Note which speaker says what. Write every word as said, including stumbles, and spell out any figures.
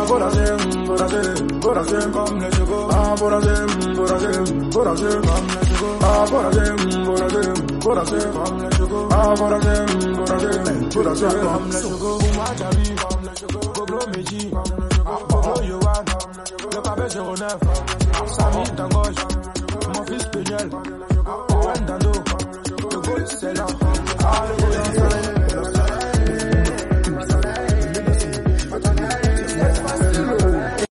Speaker 1: Ah, Borazem, Borazem, Borazem, come let you go. Ah, Borazem, Borazem, Borazem, come let you go. Ah, Borazem, Borazem, Borazem, come let you go. Ah, Borazem, Borazem, Borazem, come let you go. Umajabi, come let you go. Goglo Meji, come let you go. Goglo Yowan, le cabeza Ronef, Sami Tangosh, mon fils Peñel, Owen Dando.